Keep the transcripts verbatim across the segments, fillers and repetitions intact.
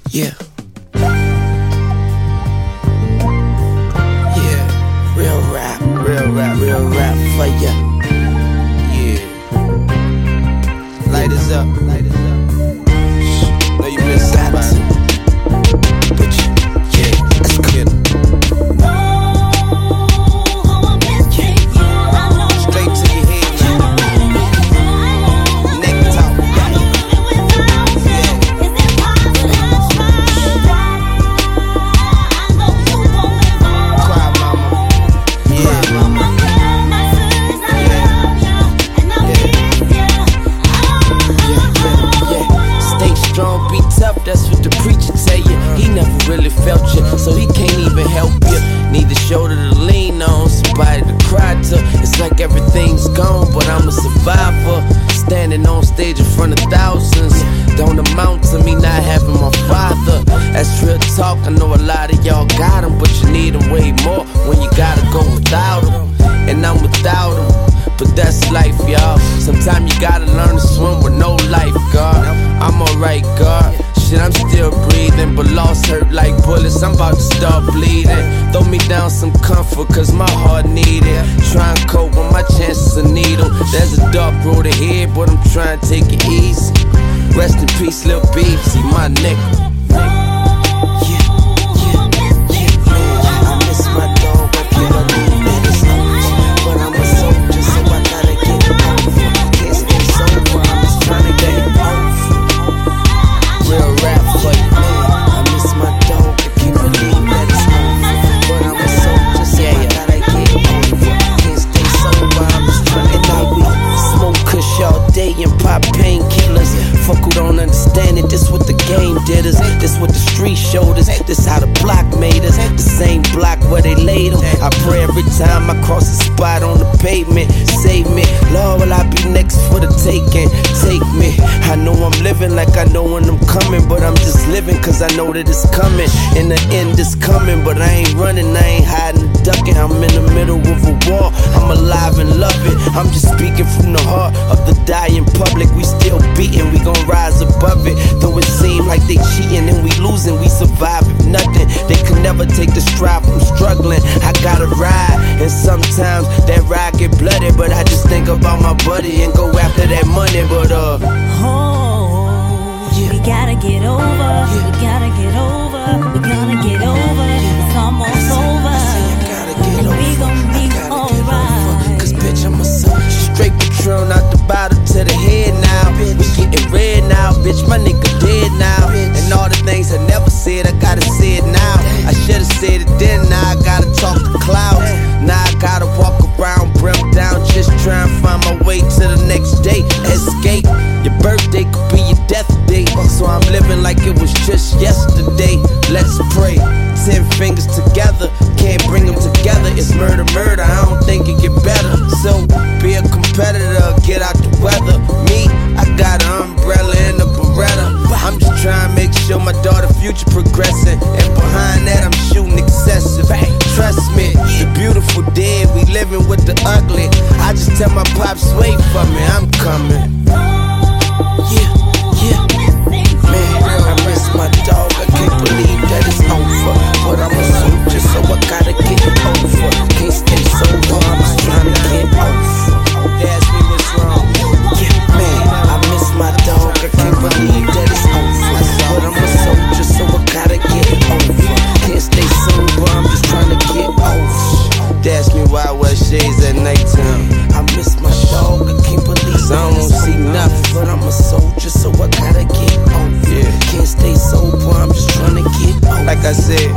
Yeah. Yeah. Real rap, real rap, real rap for ya. Yeah. Light us up, light us up. Know you been somebody. But you, yeah, let's get it. Straight to your head, neck talk. That's what the preacher tell you. He never really felt you, so he can't even help you. Need a shoulder to lean on, somebody to cry to. It's like everything's gone, but I'm a survivor. Standing on stage in front of thousands don't amount to me not having my father. That's real talk, I know a lot of y'all got him, but you need him way more when you gotta go without him. And I'm without him, but that's life, y'all. Sometimes you gotta learn to swim with no lifeguard. I'm alright, God. Shit, I'm still breathing, but lost hurt like bullets. I'm about to start bleeding. Throw me down some comfort, cause my heart need it. Try and cope when my chances are needle. There's a dark road ahead, but I'm trying to take it easy. Rest in peace, Lil B, see my nigga. And pop painkillers. Fuck who don't understand it. This what the game did us. This what the street showed us. This how the block made us. The same block where they laid them. I pray every time I cross a spot on the pavement. Save me, Lord, will I be next for the taking? Take me. I know I'm living like I know when I'm coming, but I'm just living cause I know that it's coming. In the end it's coming, but I ain't running, I ain't hiding, ducking. I'm in the middle of a war. I'm alive and love it. I'm just speaking from the heart of the dying public. We still beating, we gon' rise above it. Though it seem like they cheating and we losing, we survive if nothing. They can never take the stride from struggling. I gotta ride, and sometimes that ride get bloody, but I just think about my buddy and go after that money. But uh oh, yeah. We gotta get over, yeah. We gotta get over, we gotta get over, yeah. It's almost over, and over. We gon' be alright. Cause bitch, I'm a son. Straight Patron out the bottle to the head now. Bitch. We getting red now, bitch, my nigga dead now. Bitch. And all the things I never said, I gotta say it now. I should've said it then, now I gotta talk to clouds. Now I gotta walk around, brim down, just try and find my way to the next day. Escape, your birthday could be your death day, so I'm living like it was just yesterday. Let's pray, ten fingers together, can't bring them together. It's murder, murder, I don't think it get better. So be a competitor, get out the weather. Me, I got an umbrella and a Beretta. I'm just trying to make sure my daughter's future progressing, and behind that I'm shooting excessive. Trust me, the beautiful dead, we living with the ugly. I just tell my pops, wait for me, I'm coming. Yeah, yeah, man, I miss my dog, I can't believe that it's over. But I'm a soldier, so I gotta get over. Can't stay sober, I'm just trying to get over. They ask me what's wrong. Yeah, man, I miss my dog, I can't believe that it's over. But I'm a soldier, so I gotta get over. Can't stay sober, I'm just trying to get over. They ask me why I wear shades at nighttime. I miss my dog, I can't believe it. I don't see nothing, but I'm a soldier, so I gotta get over. Yeah. Can't stay sober, I'm just trying to get over. Like I said,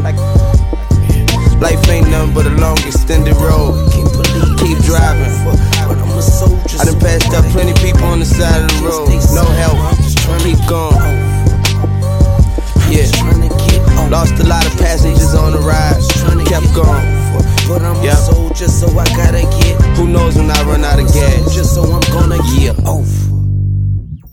life ain't nothing but a long extended road. Can't believe keep driving, but I'm a soldier. I done passed up plenty people on the side of the road. No help, keep going. Yeah, lost a lot of passengers on the ride, kept going. But I'm a soldier, so I gotta get. Who knows when I run out of gas? Just so I'm gonna get off.